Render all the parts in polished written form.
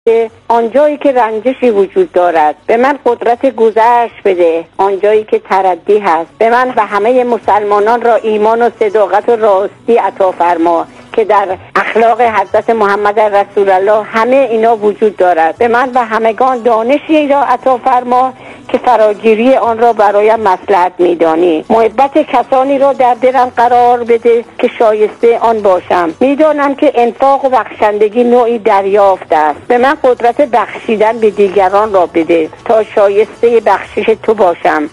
آنجایی که رنجشی وجود دارد به من قدرت گذشت بده، آنجایی که تردی هست به من و همه مسلمانان را ایمان و صداقت و راستی عطا فرما که در اخلاق حضرت محمد رسول الله همه اینا وجود دارد. به من و همگان دانشی را عطا فرما که فراگیری آن را برایم مصلحت میدانی. محبت کسانی را در دلم قرار بده که شایسته آن باشم. میدانم که انفاق و بخشندگی نوعی دریافت است. به من قدرت بخشیدن به دیگران را بده تا شایسته بخشش تو باشم.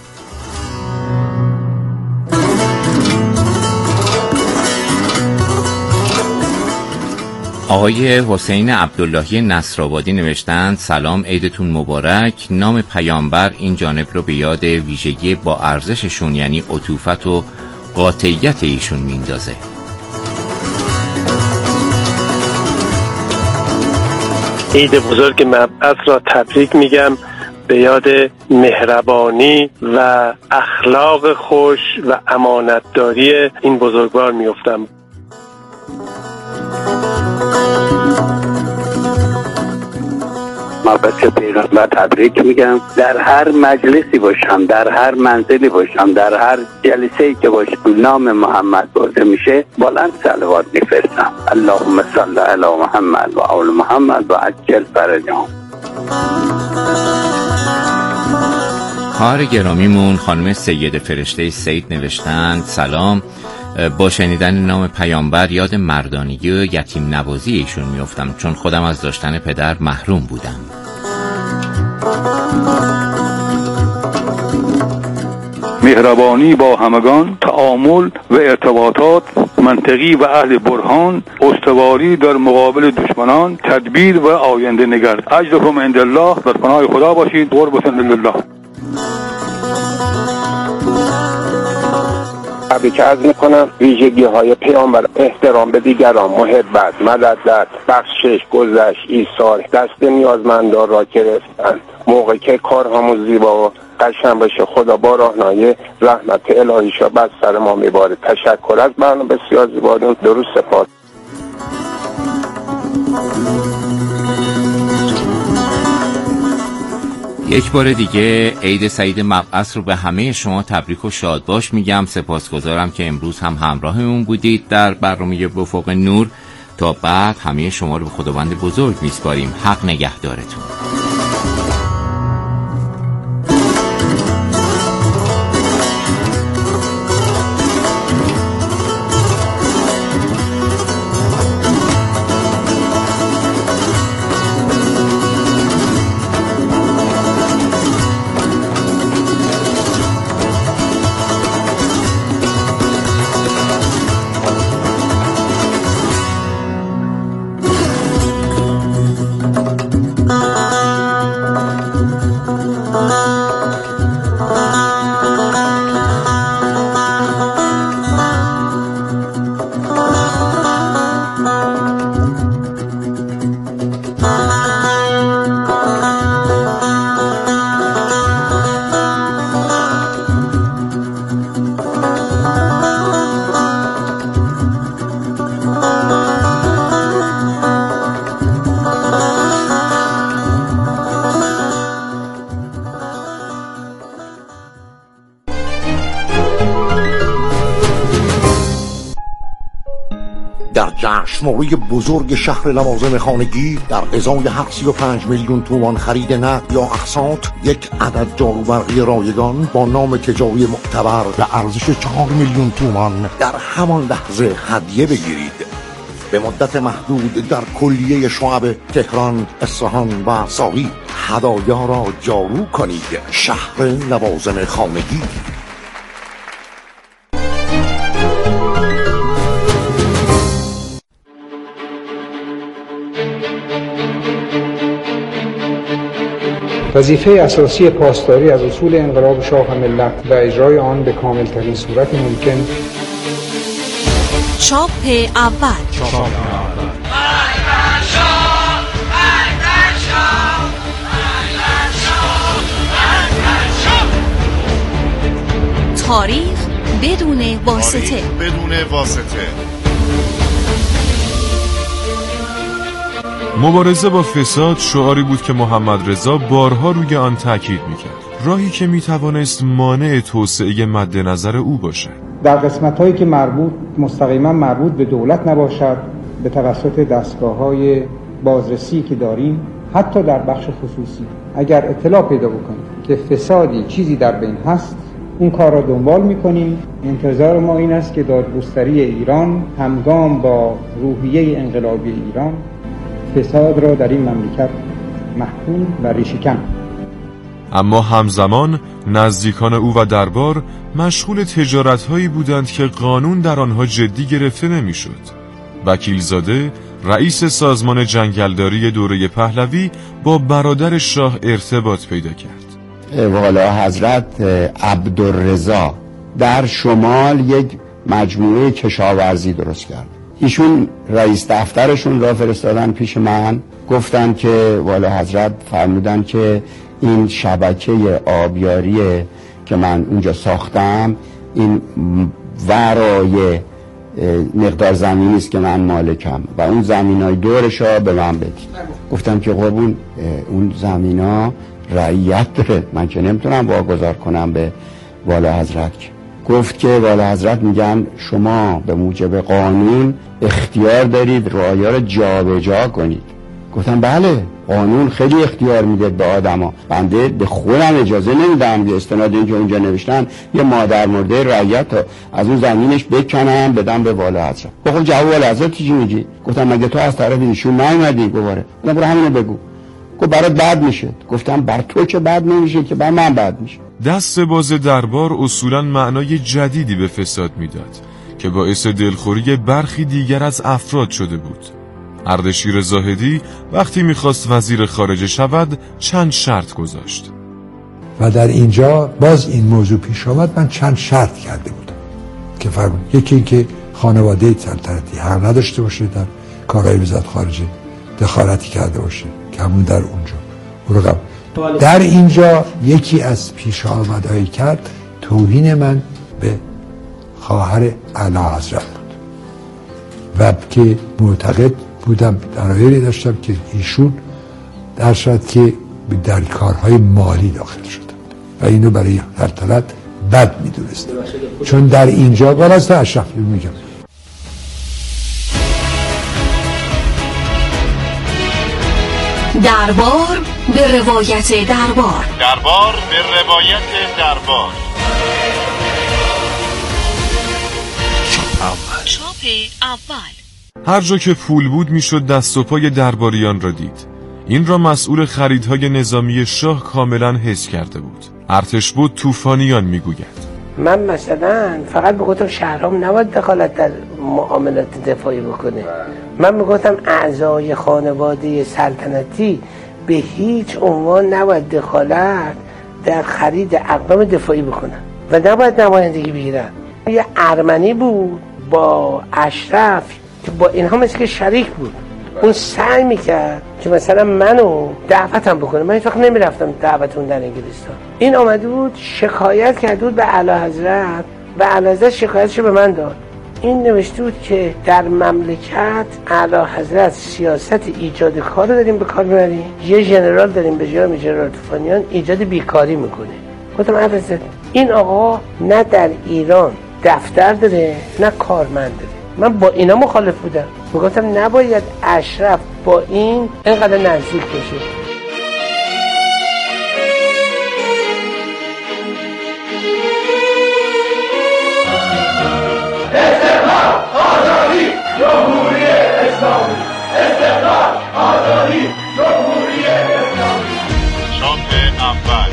آقای حسین عبداللهی نصرآبادی نوشتند سلام، عیدتون مبارک. نام پیامبر این جانب رو به یاد ویژگی با ارزششون یعنی عطوفت و قاطعیت ایشون میندازه. عید بزرگ مبعث را تبریک میگم، به یاد مهربانی و اخلاق خوش و امانتداری این بزرگوار میافتم. مبعث پیغمبر تبریک میگم. در هر مجلسی باشم، در هر منزلی باشم، در هر جلسه‌ای که باشم نام محمد برده میشه بلند صلوات میفرستم. اللهم صل علی محمد و آل محمد و عجل فرجهم. خواهر گرامیمون خانم سید فرشته سید نوشتند سلام، با شنیدن نام پیامبر یاد مردانگی و یتیم نوازی ایشون میافتم چون خودم از داشتن پدر محروم بودم. مهربانی با همگان، تعامل و ارتباطات منطقی و اهل برهان، استواری در مقابل دشمنان، تدبیر و آینده نگر. اجرکم عند الله، در پناه خدا باشید. قربتون لله. تبریک عرض میکنم. ویژگی های پیامبر: احترام به دیگران، محبت، مودت، بخشش، گذشت، ایثار، دست نیازمندان را گرفتن. موقع که کارهامون زیبا و قشنگ باشه خدا با راهنمایی رحمت الهیشا بر سر ما میباره. تشکر از برنامه بسیار زیباتون. درود سپاس. یک بار دیگه عید سعید مبعث رو به همه شما تبریک و شادباش میگم. سپاسگزارم که امروز هم همراهمون بودید در برنامه افق نور. تا بعد همه شما رو به خداوند بزرگ میسپاریم. حق نگهدارتون. در جشنواره بزرگ شهر لوازم خانگی در ازای 35 میلیون تومان خرید نقد یا اقساط یک عدد جاروبرقی رایگان با نام تجاری معتبر به ارزش 4 میلیون تومان در همان لحظه هدیه بگیرید. به مدت محدود در کلیه شعب تهران، اصفهان و ساقی هدایا را جارو کنید. شهر لوازم خانگی. وظیفه اساسی پاسداری از اصول انقلاب شاه و ملت و اجرای آن به کاملترین صورت ممکن. چاپ اول. تاریخ بدون واسطه. مبارزه با فساد شعاری بود که محمد رضا بارها روی آن تاکید میکرد، راهی که میتوانست مانع توسعه مد نظر او باشد. در قسمت‌هایی که مستقیما مربوط به دولت نباشد، به توسط دستگاه‌های بازرسی که داریم، حتی در بخش خصوصی، اگر اطلاع پیدا بکنیم که فسادی چیزی در بین هست، اون کار را دنبال می‌کنیم. انتظار ما این است که دادگستری ایران همگام با روحیه انقلابی ایران فساد را در این مملکت محکوم و ریشه‌کن. اما همزمان نزدیکان او و دربار مشغول تجارت‌هایی بودند که قانون در آنها جدی گرفته نمی‌شد. وکیلزاده، رئیس سازمان جنگلداری دوره پهلوی، با برادر شاه ارتباط پیدا کرد. والا حضرت عبدالرضا در شمال یک مجموعه کشاورزی درست کرد. ایشون رئیس دفترشون را فرستادن پیش من، گفتن که والا حضرت فرمودن که این شبکه آبیاری که من اونجا ساختم، این ورای مقدار زمینی است که من مالکم و اون زمینای دورش ها به من بدید. گفتم که قربون اون زمینا رعیت داره، من که نمیتونم واگذار کنم به والا حضرت. گفت که والا حضرت میگن شما به موجب قانون اختیار دارید رعایا رو جابجا کنید. گفتم بله، قانون خیلی اختیار میده به آدما، بنده به خودم اجازه نمیدم به استناد اینکه اونجا نوشتن یه مادر مرده رعیت از اون زمینش بکنم بدم به والا حضرت. گفتم جواب والا حضرت چی میگی؟ گفتم مگه تو از طرف ایشون نیومدی؟ گفت برو همینو بگو. گفت برات بد میشه. گفتم بر تو که بد نمیشه که بر من بد میشه. دست باز دربار اصولاً معنای جدیدی به فساد میداد که باعث دلخوری برخی دیگر از افراد شده بود. اردشیر زاهدی وقتی میخواست وزیر خارجه شود چند شرط گذاشت و در اینجا باز این موضوع پیش آمد. من چند شرط کرده بودم که فرمود یکی این که خانواده سلطنتی حق نداشته باشه در کارهای وزارت خارجه دخالتی کرده باشه که همون در اونجا در اینجا یکی از پیش آمدهایی کرد توهین من به خواهر اعلیحضرت بود و که معتقد بودم درایری داشتم که ایشون در صورت که در کارهای مالی داخل شده و اینو برای سلطنت بد میدونست، چون در اینجا بالاست اشرف میگم دربار به روایت دربار، دربار به روایت دربار. چاپ اول. هر جا که پول بود میشد دست و پای درباریان را دید. این را مسئول خریدهای نظامی شاه کاملا حس کرده بود. ارتش بود طوفانیان میگوید من مثلا فقط میگفتم شهرام نباید دخالت در معاملات دفاعی بکنه. من میگفتم اعضای خانواده سلطنتی به هیچ عنوان نباید دخالت در خرید اقلام دفاعی بکنن و نباید نمایندگی بگیرن. یه ارمنی بود با اشرف که با اینها مثل که شریک بود. اون سعی میکرد که مثلا منو دعوتم بکنه. من هیچ وقت نمیرفتم دعوتون در انگلستان. این آمده بود شکایت کرده بود به اعلیحضرت و اعلیحضرت شکایتشو به من داد. این نوشته بود که در مملکت اعلیحضرت سیاست ایجاد کار رو داریم به کار میبریم، یه ژنرال داریم به جای ژنرال طوفانیان ایجاد بیکاری میکنه. گفتم حضرت این آقا نه در ایران دفتر داره نه کارمند داره. من با اینا مخالف بودم. میگفتم نباید اشرف با این اینقدر نزدیک بشه. استقلال آزادی جمهوری اسلامی، استقلال آزادی جمهوری اسلامی. چاپ اول.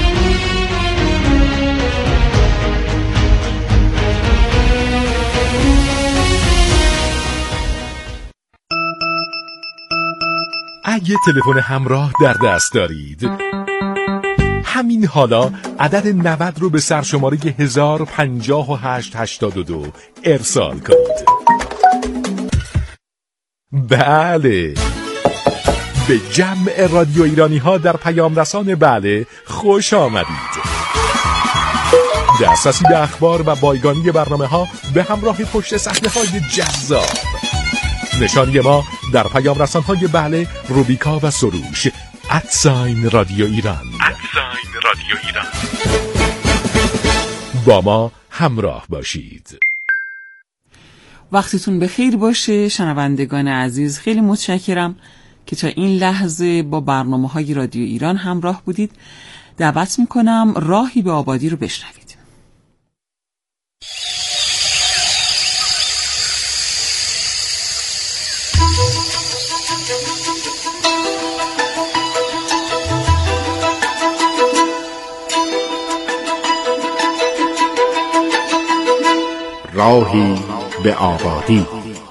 اگه تلفن همراه در دست دارید همین حالا عدد 90 رو به سرشماره 105882 ارسال کنید. بله، به جمع رادیو ایرانی ها در پیام رسان بله خوش آمدید. دسترسی به اخبار و بایگانی برنامه ها به همراه پشت صحنه های جذاب. نشانی ما در پیام رسان‌های بله، روبیکا و سروش @رادیو ایران. با ما همراه باشید. وقتتون بخیر باشه شنوندگان عزیز. خیلی متشکرم که تا این لحظه با برنامه‌های رادیو ایران همراه بودید. دعوت میکنم راهی به آبادی رو بشنوید. راهی به آبادی.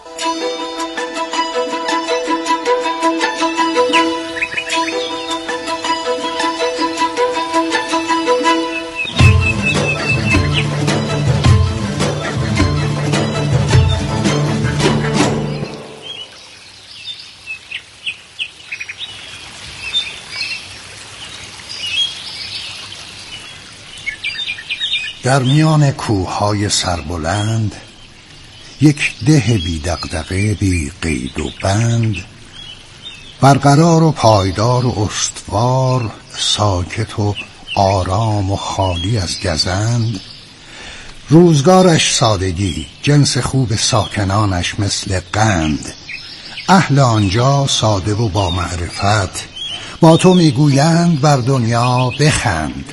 در میان کوههای سربلند یک ده بی دغدغه بی قید و بند، برقرار و پایدار و استوار، ساکت و آرام و خالی از گزند، روزگارش سادگی، جنس خوب ساکنانش مثل قند. اهل آنجا ساده و با معرفت، با تو میگویند بر دنیا بخند.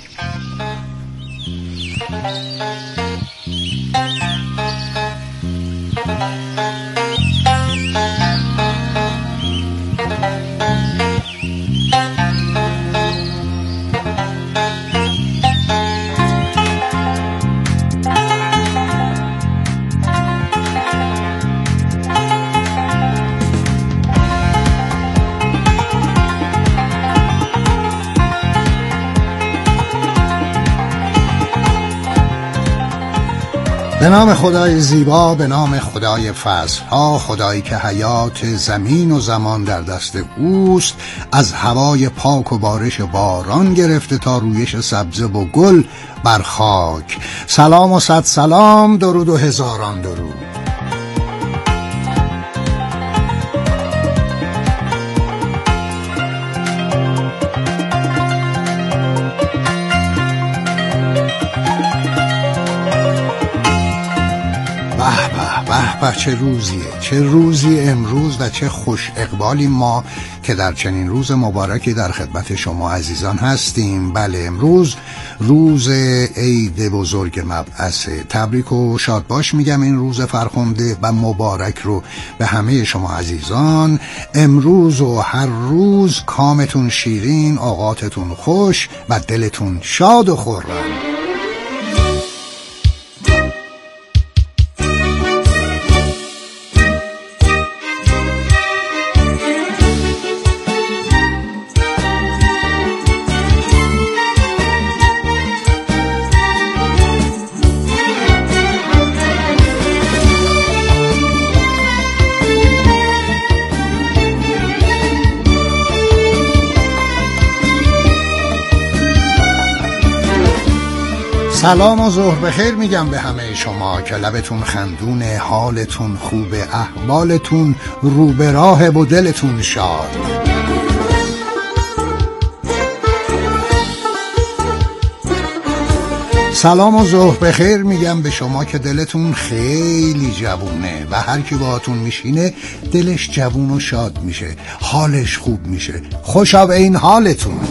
به نام خدای زیبا، به نام خدای فصلها، خدایی که حیات زمین و زمان در دست اوست، از هوای پاک و بارش باران گرفته تا رویش سبزه و گل بر خاک. سلام و صد سلام، درود و هزاران درود. به چه روزی امروز و چه خوش اقبالی ما که در چنین روز مبارکی در خدمت شما عزیزان هستیم. بله، امروز روز عید بزرگ مبعث. تبریک و شادباش میگم این روز فرخنده و مبارک رو به همه شما عزیزان. امروز و هر روز کامتون شیرین، اوقاتتون خوش و دلتون شاد و خرم. سلام و ظهر بخیر میگم به همه شما که لبتون خندونه، حالتون خوبه، احوالتون رو به راهه و دلتون شاد. سلام و ظهر بخیر میگم به شما که دلتون خیلی جوونه و هر کی باهاتون میشینه دلش جوون و شاد میشه، حالش خوب میشه. خوشا به این حالتون.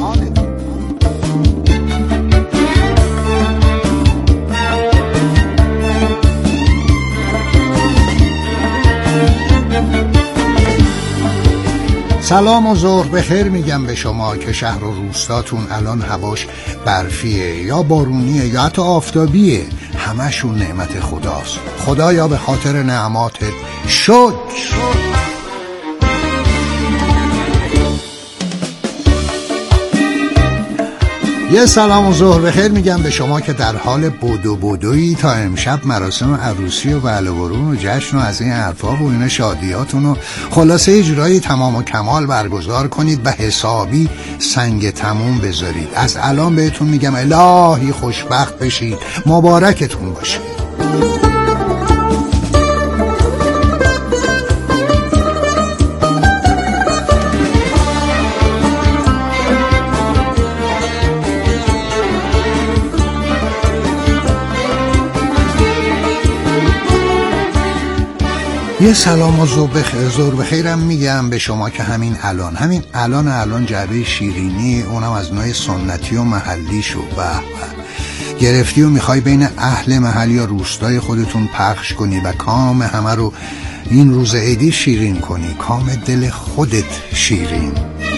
سلام و ظهر بخیر میگم به شما که شهر و روستاتون الان هواش برفیه یا بارونیه یا حتی آفتابیه، همشون نعمت خداست. خدایا به خاطر نعماتت شکر. یه سلام و ظهر بخیر میگم به شما که در حال بدویی تا امشب مراسم عروسی و بلوارون و جشن و از این حرفا و این شادیاتون و خلاصه اجرایی تمام و کمال برگزار کنید و حسابی سنگ تموم بذارید. از الان بهتون میگم الهی خوشبخت بشید، مبارکتون باشه. یه سلام و ظهر بخیرم میگم به شما که همین الان جعبه شیرینی، اونم از نوع سنتی و محلی شو گرفتی و میخوای بین اهل محل یا روستای خودتون پخش کنی و کام همه رو این روز عیدی شیرین کنی، کام دل خودت شیرین.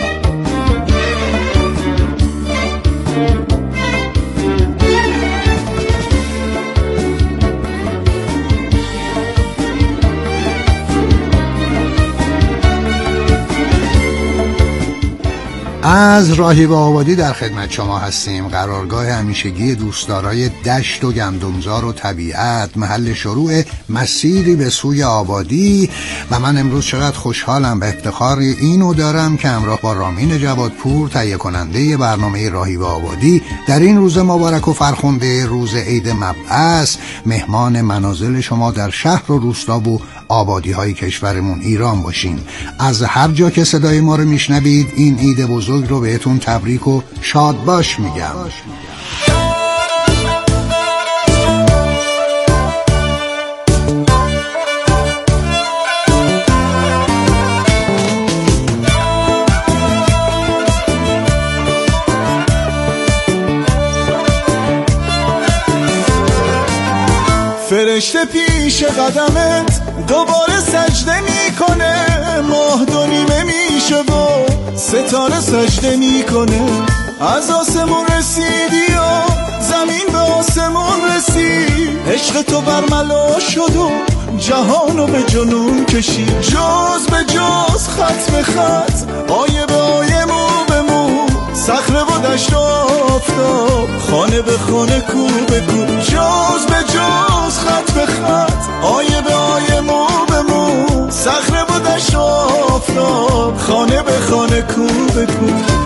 از راهیب آبادی در خدمت شما هستیم، قرارگاه همیشگی دوستدارای دشت و گندمزار و طبیعت، محل شروع مسیری به سوی آبادی. و من امروز چقدر خوشحالم، به افتخار اینو دارم که همراه با رامین جوادپور تهیه کننده برنامه راهیب آبادی در این روز مبارک و فرخنده، روز عید مبعث، مهمان منازل شما در شهر و روستا و آبادی های کشورمون ایران باشیم. از هر جا که صدای ما رو میشنوید این عید بزرگ رو بهتون تبریک و شاد باش میگم. فرشته پیش قدمت دوباره سجده میکنه، ماه دو نیمه میشه و ستاره سجده میکنه. از آسمون رسیدی و زمین به آسمون رسید، عشق تو برملا شد و جهانو به جنون کشید. جز به جز، خط به خط، آیه به آیه، مو به مو، صخره و دشت و آفتاب، خانه به خانه، کو به کو. جز به جز، خط به خط، آیه به آیه، مو به مو، صخره و دشت و آفتاب، خانه به خانه، کو به کو.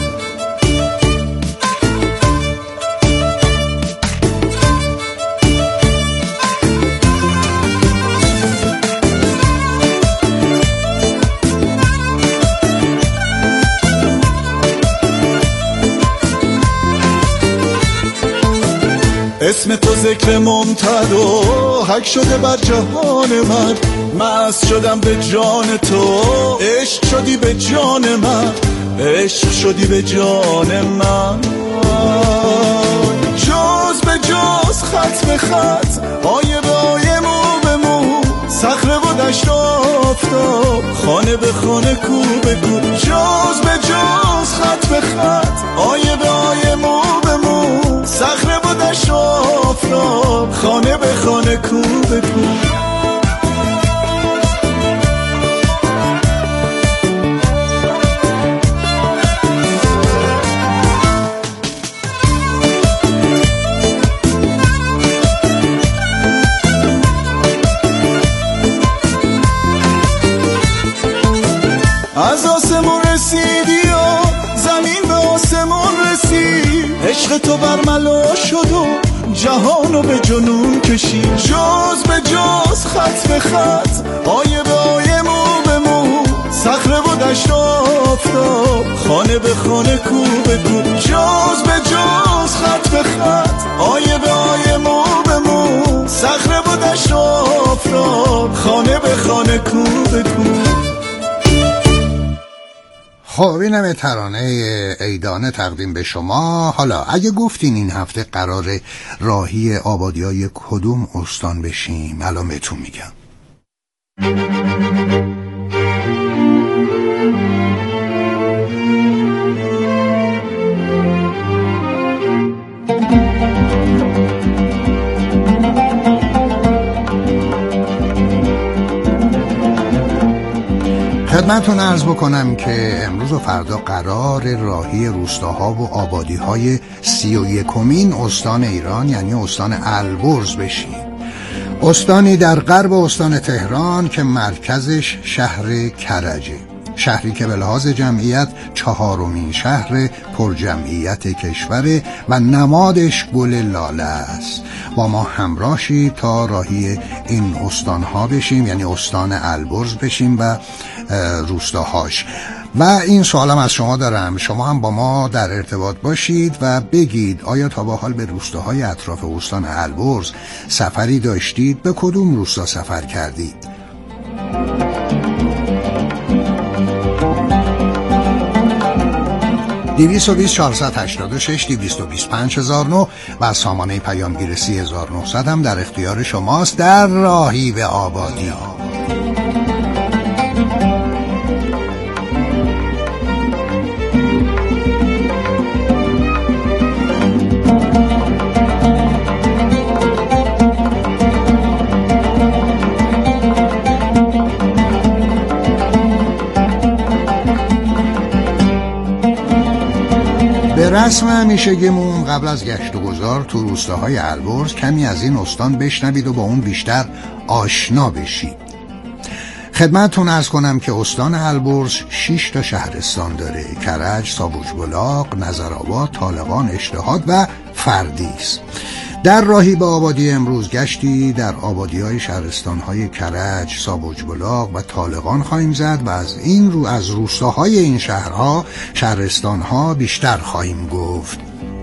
اسم تو ذکر ممتد و حک شده بر جهان من، مست شدم به جان تو، عشق شدی به جان من، عشق شدی به جان من. جز به جز، خط به خط، آیه به آیه، مو به مو، صخره و دشت و آفتاب، خانه به خانه، کو به کو. جز به جز، خط به خط، آیه به آیه، مو به مو، صخره و دشت و آفتاب، خانه به خانه، کو به کو. از آسمون رسیدی و زمین به آسمون رسید، عشق تو برملا شد و جهانو به جنون کشید. جز به جز، خط به خط، آیه به آیه، مو به مو، صخره و دشت و آفتاب، خانه به خانه، کو به کو. جز به جز، خط به خط، آیه به آیه، مو به مو، صخره و دشت و آفتاب، خانه به خانه، کو به کو. خب اینم ترانه عیدانه تقدیم به شما. حالا اگه گفتین این هفته قرار راهی آبادیای کدوم استان بشیم، الان بهتون میگم. خدمتتون عرض بکنم که امروز و فردا قرار راهی روستاها و آبادی‌های 31مین استان ایران یعنی استان البرز بشیم. استانی در غرب استان تهران که مرکزش شهر کرجه، شهری که به لحاظ جمعیت 4مین شهر پرجمعیت کشوره و نمادش گل لاله است. با ما همراه شید تا راهی این استانها بشیم، یعنی استان البرز بشیم و روستاهاش. و این سوالم از شما دارم، شما هم با ما در ارتباط باشید و بگید آیا تا به حال به روستاهای اطراف استان البرز سفری داشتید؟ به کدوم روستا سفر کردید؟ $220,486 و سامانه پیامگیر 3900 هم در اختیار شماست در راهی به آبادی. رسم همیشگیمون قبل از گشت و گذار تو روستاهای البرز کمی از این استان بشنوید و با اون بیشتر آشنا بشید. خدمتتون عرض کنم که استان البرز 6 تا شهرستان داره: کرج، سابوجبلاق، نظرآباد، طالقان، اشتهاد و فردیس. در راهی به آبادی امروز گشتی در آبادی‌های شهرستان‌های کرج، سابوجبلاق و طالقان خواهیم زد و از روستاهای این شهرها، شهرستان‌ها بیشتر خواهیم گفت.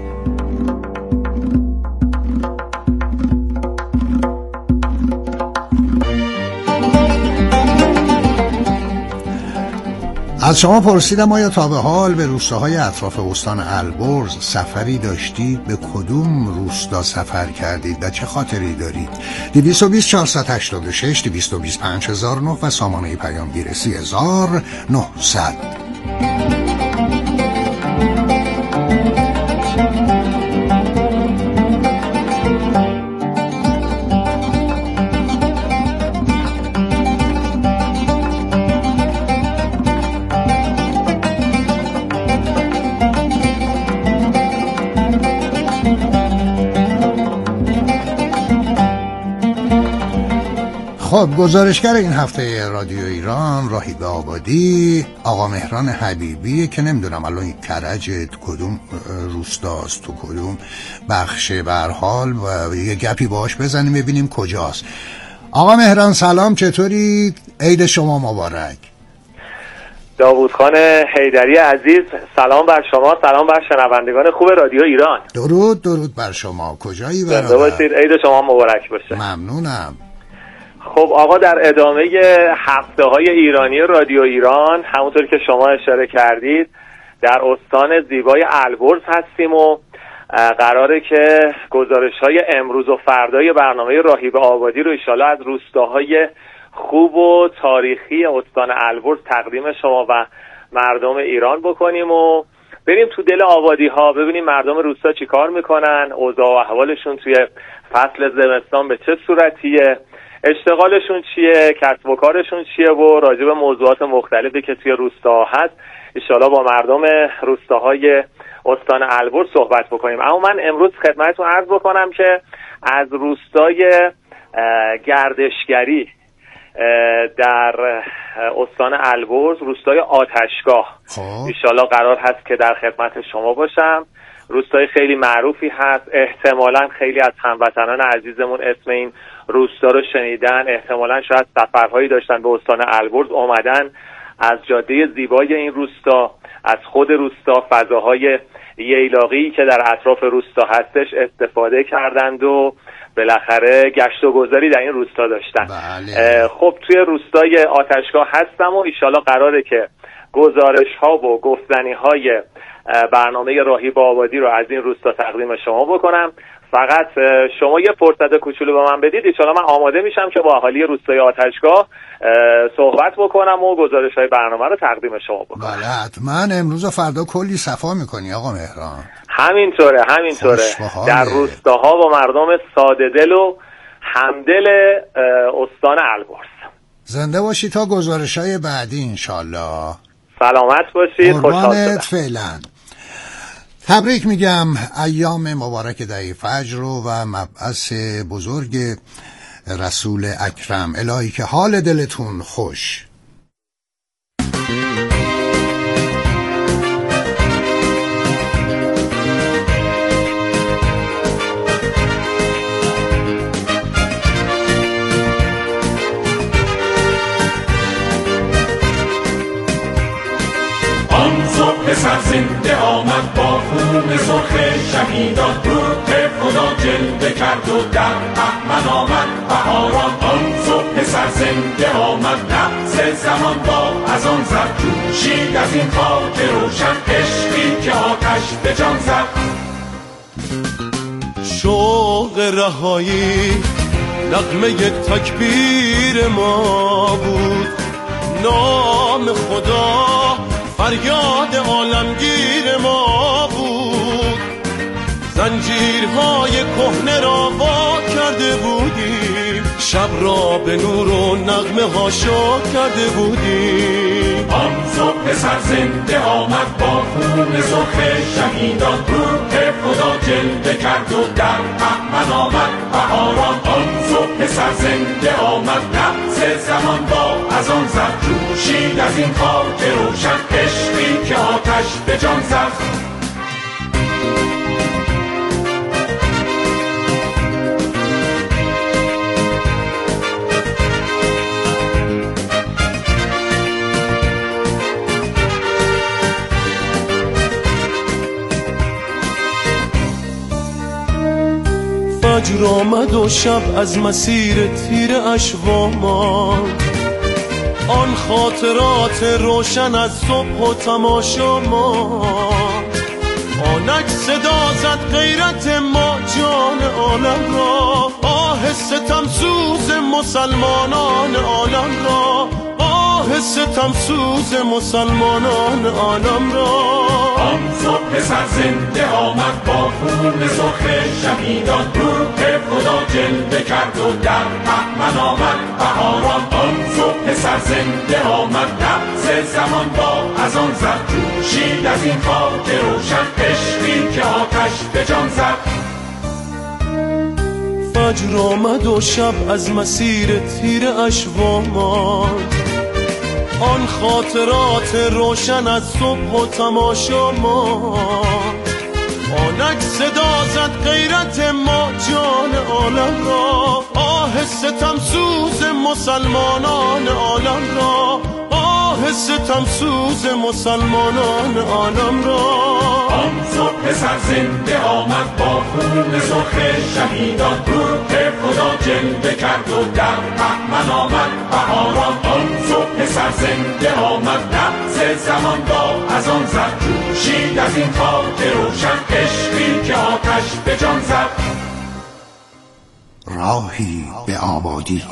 از شما پرسیدم آیا تا به حال به روستاهای اطراف استان البرز سفری داشتید؟ به کدوم روستا سفر کردید و چه خاطری دارید؟ 220,486 225,009 و سامانه پیامگیر 3900. خب، گزارشگر این هفته رادیو ایران راهی به آبادی آقا مهران حبیبی که نمیدونم الان کرج کدوم روستاست، تو کدوم بخشه، به هر حال و یه گپی باهاش بزنیم ببینیم کجاست. آقا مهران سلام، چطورید؟ عید شما مبارک. داوود خان حیدری عزیز، سلام بر شما، سلام بر شنوندگان خوب رادیو ایران. درود بر شما. کجایی برادر؟ زنده باشید، عید شما مبارک باشه. ممنونم. خب آقا، در ادامه هفته های ایرانی رادیو ایران همونطور که شما اشاره کردید در استان زیبای البرز هستیم و قراره که گزارش های امروز و فردای برنامه راهی به آبادی رو انشالله از روستاهای خوب و تاریخی استان البرز تقدیم شما و مردم ایران بکنیم و بریم تو دل آبادی ها ببینیم مردم روستا چی کار میکنن، اوضاع و احوالشون توی فصل زمستان به چه صورتیه، اشتغالشون چیه، کسب و کارشون چیه و راجع به موضوعات مختلفی که توی روستا هست انشالله با مردم روستاهای استان البرز صحبت بکنیم. اما من امروز خدمتتون عرض بکنم که از روستای گردشگری در استان البرز، روستای آتشگاه انشالله قرار هست که در خدمت شما باشم. روستای خیلی معروفی هست، احتمالاً خیلی از هموطنان عزیزمون اسم این روستا رو شنیدن، احتمالاً شاید سفرهایی داشتن به استان البرز، اومدن از جاده زیبای این روستا، از خود روستا، فضاهای ییلاقی که در اطراف روستا هستش استفاده کردند و بالاخره گشت و گذاری در این روستا داشتن. بله. خب توی روستای آتشگاه هستم و ایشالا قراره که گزارش ها و گفتنی های برنامه راهی به آبادی رو از این روستا تقدیم شما بکنم. فقط شما یه فرصت کوچولو به من بدید، ایشالا من آماده میشم که با اهالی روستای آتشگاه صحبت بکنم و گزارش های برنامه رو تقدیم شما بکنم. بله حتما. امروز و فردا کلی صفا میکنی آقا مهران. همینطوره در روستاها با مردم ساده دل و همدل استان البرز. زنده باشی تا گزارش های بعدی انشالله. سلامت باشید، خوشحال شدم. فعلا تبریک میگم ایام مبارک دهه فجر رو و مبعث بزرگ رسول اکرم. الهی که حال دلتون خوش. پسر زنده آمد با خون سرخ شهیدان، روح خدا جلوه کرد و در بهمن آمد بهاران. آن صبح پسر زنده آمد نفس زمان با از آن زد جوشید از این خاک روشن عشقی که آتش به جان زد. شوق رهایی نغمه تکبیر ما بود، نام خدا فریاد عالمگیر ما بود. زنجیرهای کهنه را وا کرده بودیم، شب را به نور و نغمه ها شو کرده بودیم. آن صبح سر زنده آمد با خون سرخ شهیدان، روح خدا جلوه کرد و در بهمن آمد بهاران. آن صبح سر زنده آمد نفس زمان با از آن زد جوشید از این خاک روشن عشقی که آتش به جان زد. فجر آمد و شب از مسیر تیر اشوامان، آن خاطرات روشن از صبح و تماشا ما. آنک صدا زد غیرت ما جان عالم را، آه ستم سوز مسلمانان عالم را، آه ستم سوز مسلمانان عالم را. آن صبح سر زنده آمد با خون سرخ شهیدان، روح خدا جلوه کرد و در بهمن آمد بهاران. آن صبح سر زنده آمد نفس زمان با از آن زد جوشید از این خاک روشن عشقی که آتش به جان زد. فجر آمد و شب از مسیر تیر اشوامان، آن خاطرات روشن از صبح و تماشا ما. آنک صدا زد غیرت ما جان عالم را، آه ستم سوز مسلمانان عالم را، آه ستم سوز مسلمانان عالم را. آن صبح سر زنده آمد با خون سرخ شهیدان، روح خدا جلوه کرد و در بهمن آمد بهاران. آن صبح سر زنده آمد نفس زمان با از آن زد جوشید از این خاک روشن عشقی که آتش به جان زد. راهی به آبادی.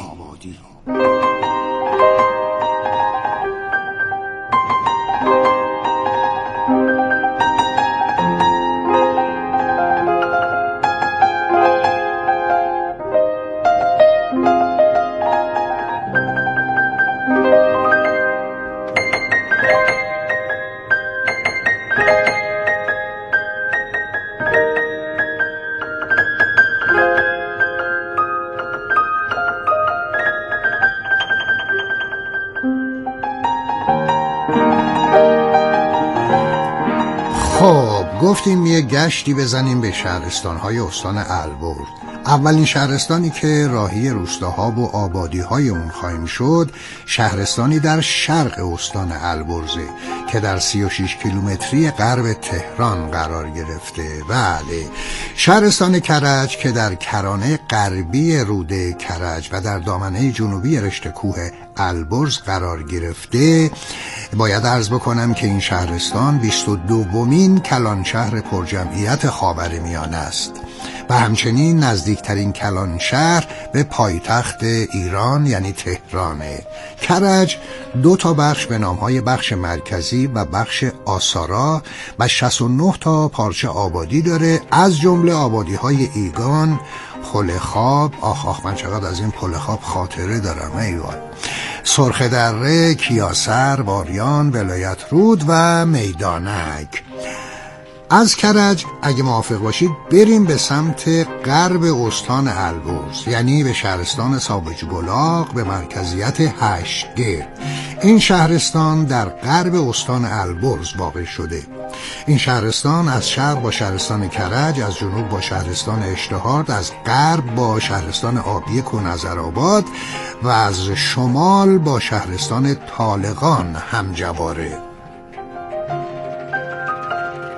خب گفتیم یه گشتی بزنیم به شهرستان‌های استان البرز. اولین شهرستانی که راهی روستاها و آبادی‌های اون خواهیم شد، شهرستانی در شرق استان البرزه که در 36 کیلومتری غرب تهران قرار گرفته. بله، شهرستان کرج که در کرانه غربی روده کرج و در دامنه جنوبی رشته کوه البرز قرار گرفته. باید عرض بکنم که این شهرستان 22مین کلان شهر پرجمعیت خاورمیانه است و همچنین نزدیکترین کلان شهر به پایتخت ایران یعنی تهرانه. کرج 2 بخش به نامهای بخش مرکزی و بخش آسارا و 69 پارچه آبادی داره، از جمله آبادی‌های ایگان، پلخاب، آخ من چقدر از این پلخاب خاطره دارم، ایوان، سرخ دره، کیاسر، باریان، ولایت رود و میدانک. از کرج اگه موافق باشید بریم به سمت غرب استان البرز، یعنی به شهرستان ساوجبلاغ به مرکزیت هشتگرد. این شهرستان در غرب استان البرز واقع شده. این شهرستان از شرق با شهرستان کرج، از جنوب با شهرستان اشتهارد، از غرب با شهرستان آبی کنظرآباد و از شمال با شهرستان طالقان همجواره.